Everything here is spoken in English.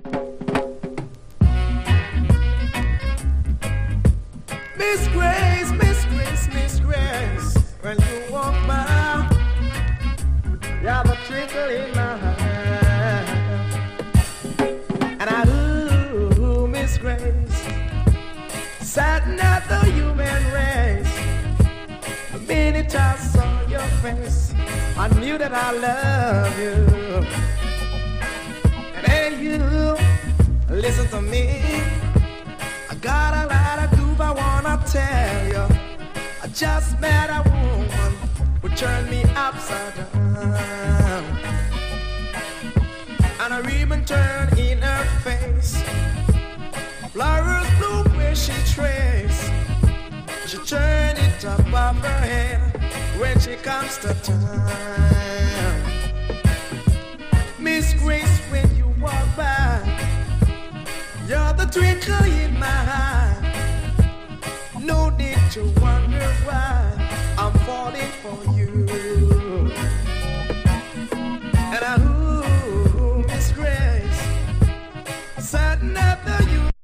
Miss Grace, Miss Grace, Miss Grace, when you walk by, you have a twinkle in my eye. And I do, Miss Grace, sadden at the human race. The minute I saw your face, I knew that I love you. And hey, you, listen to me. I got a lot of groove I wanna tell you. I just met a woman who turned me upside down, and a ribbon turned in her face. Flowers bloom where she trace. She turned it above her head when she comes to town. Miss Grace, when you walk by, you're the twinkle